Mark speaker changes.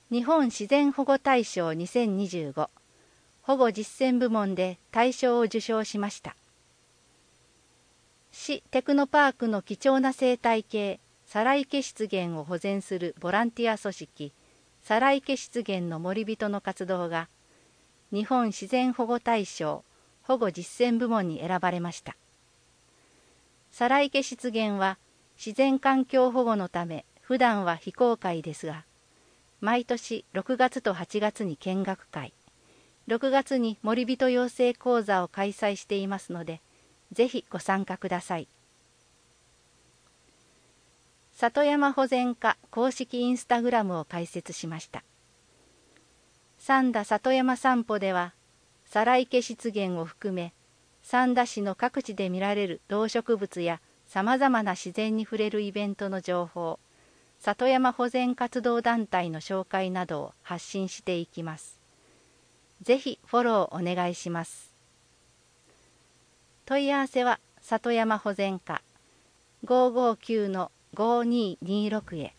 Speaker 1: 日本自然保護大賞2025保護実践部門で大賞を受賞しました。市テクノパークの貴重な生態系サライケ湿原を保全するボランティア組織サライケ湿原の森人の活動が日本自然保護大賞保護実践部門に選ばれました。サライケ湿原は自然環境保護のため普段は非公開ですが、毎年6月と8月に見学会、6月に森人養成講座を開催していますので、ぜひご参加ください。里山保全課公式インスタグラムを開設しました。三田里山散歩では、サライケ湿原を含め、三田市の各地で見られる動植物やさまざまな自然に触れるイベントの情報、里山保全活動団体の紹介などを発信していきます。ぜひフォローお願いします。問い合わせは里山保全課559-5226へ。